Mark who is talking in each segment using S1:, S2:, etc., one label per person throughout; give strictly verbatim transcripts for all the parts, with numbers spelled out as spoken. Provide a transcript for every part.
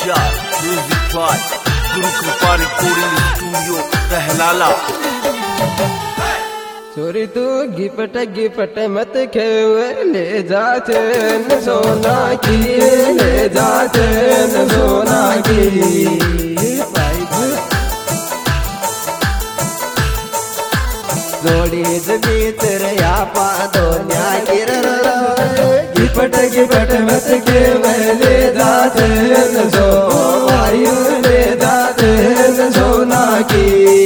S1: यार music by गुरु कृपा recording studio कहलाला।
S2: चोरी तू गिपट गिपट मत खेवे ले जाते न सोना की, ले जाते न सोना की। जोड़ी भीतर या पादो न्यागिर गिपट गिपट मत खेवे ले जाते न सोना, ले जाते न सोना की।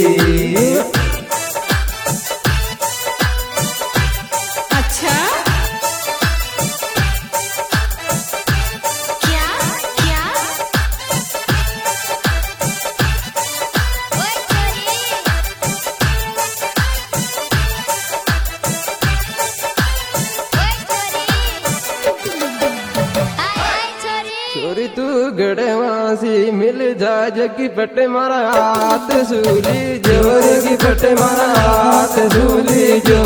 S2: चोरी तू गड़वासी मिल जा जगी पट मारा हाथ सूली जोर की पट मारा हाथ सूली जो।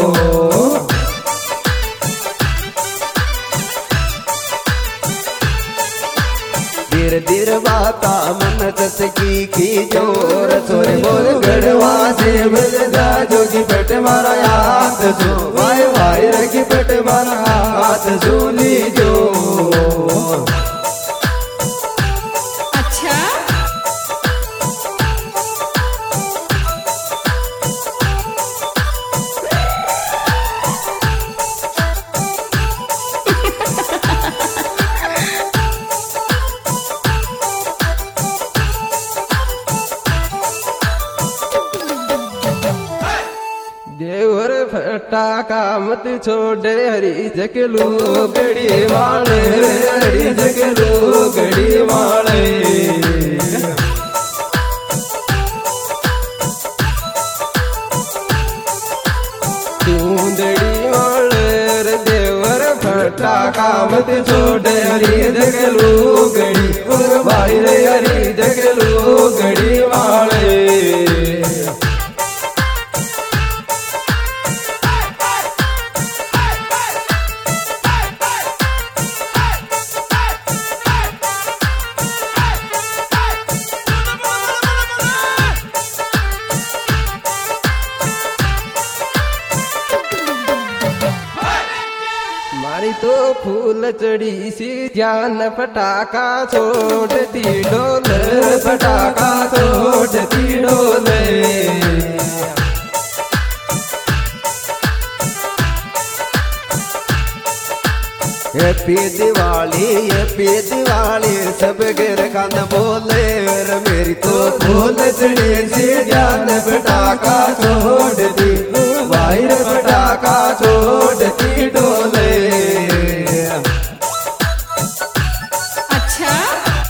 S2: धीर धीर बाता मन तस की की जोर सोरे बोल गड़वासी मिल जा जोगी पट मारा हाथ सू वाई वाई रखी पट मारा हाथ सूली जो। देवर फटाका मत छोड़े हरी जगलू गड़ी वाले, हरी जगलू गड़ी वाले। चूंदड़ी वाले देवर फटाका मत छोड़े हरी जगलू गड़ी भाई रे, हरी जगलू गड़ी वाले। मारी तो फूल चढ़ी सी जान फटाका छोड़ती डोले, फटाका छोड़ती डोले। हैप्पी दिवाली हैप्पी दिवाली सब गिर कान बोले, मेरी तो फूल चढ़ी सी जान फटाका छोड़ती वाहिर, फटाका छोड़ती डोले।
S3: अच्छा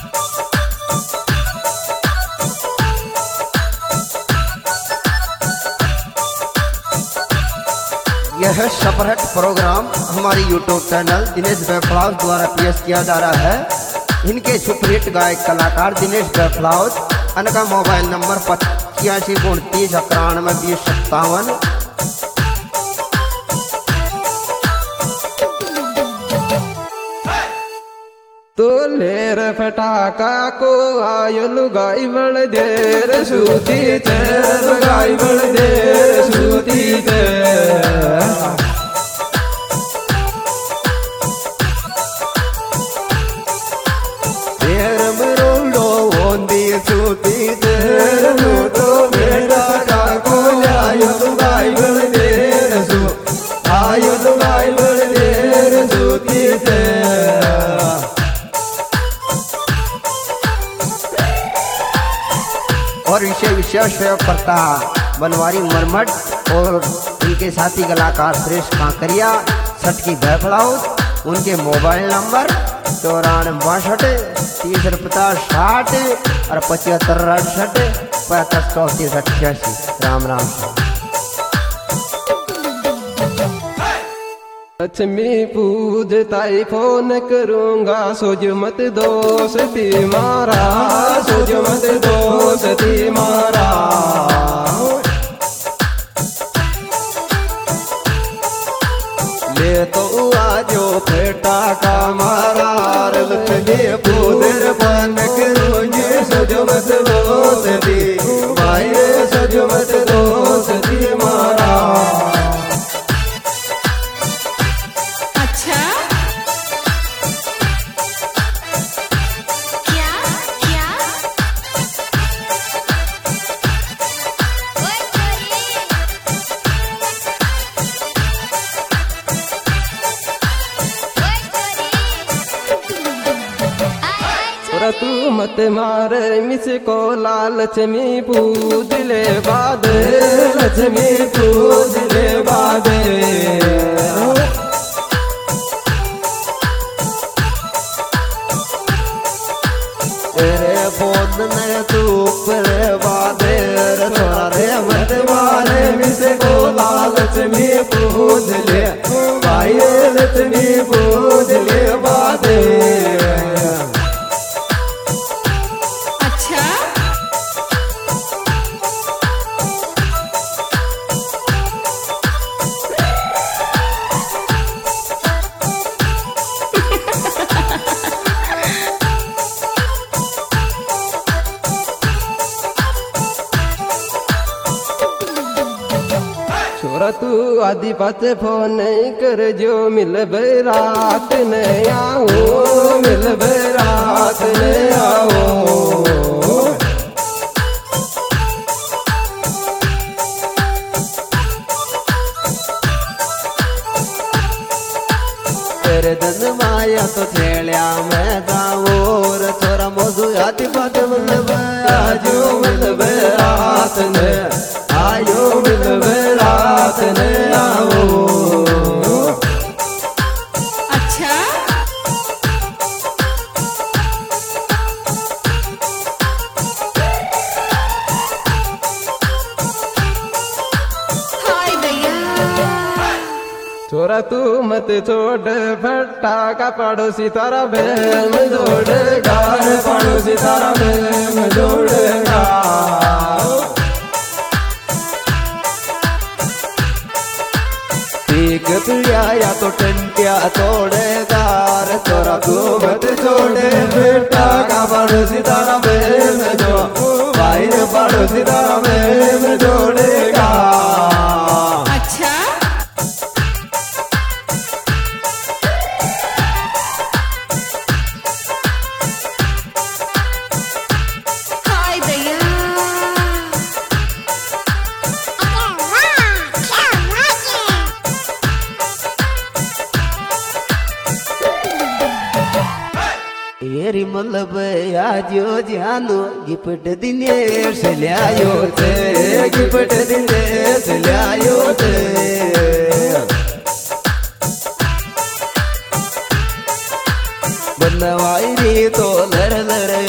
S4: यह सपरहट प्रोग्राम हमारी यूट्यूब चैनल दिनेश बैफलाउज द्वारा पेश किया जा रहा है। इनके सुपरहिट गायक कलाकार दिनेश बैफलाउज, इनका मोबाइल नंबर पचासी उनतीस इक्यानवे बीस सत्तावन।
S2: तो लेर फटाका को आयो लुगाई बड़ देर सूती ते, लुगाई बड़ देर सूती ते। देर मरोलो होंदी सूती तेर तो बेटा का को आयो लुगाई बड़ देर सू, आयो लुगाई बड़ देर सूती ते।
S4: और विषय विशेष करता बनवारी मरमट और उनके साथी कलाकार सुरेश कांकरिया सट की बैफलाउज। उनके मोबाइल नंबर चौरानवे बासठ तीस पचास साठ और पचहत्तर अड़सठ पैंतीस चौंतीस अट्ठासी। राम राम।
S2: लक्ष्मी पूजताई फोन करूंगा सोच मत दोस्ती मारा, सोच मत दोस्ती मारा। ले तो आजो फेटा का मारा, लक्ष्मी पूजर बन सजो मत दोस्ती भाई रे सजो मत दोस्ती मारा।
S3: अच्छा क्या क्या ओए
S5: तोरा तू मत मारे मिसको लालच में पूज ले बादे
S2: लक्ष्मी पूज ले बादे। तेरे फोन ने तू पर बादे थोड़ा रे मत मारे मिसको लालच में पूज ले भाई लक्ष्मी पूज ले बादे।
S3: अच्छा
S5: छोरा तू आदि पास फोन नहीं कर जो मिल रात ने आओ मिल रात ने आओ।
S2: तेरे दन माया तो छेड़िया मैं दाऊर छोरा मौजू आदि बात मिलब आजो मिलब रात ने आयो मिलब रात ने आओ।
S3: अच्छा हाय भैया
S5: छोरा तू मत छोड़ फट्टा का पड़ोसी तारा बेम जोड़ेगा
S2: गार पड़ोसी तारा में जोड़ेगा। ठीक पिया या तो टंटिया तोड़ेगा रे छोरा तू मत छोड़े बेटा का पड़ोसी तारा में जो भाई रे पड़ोसी तारा में जोड़ेगा।
S3: अच्छा हाय भैया
S2: येरी मतलब आजो जानो गिफ्ट दिनेश लायो थे गिफ्ट दिनेश लायो थे। बनवाई री तो लर लर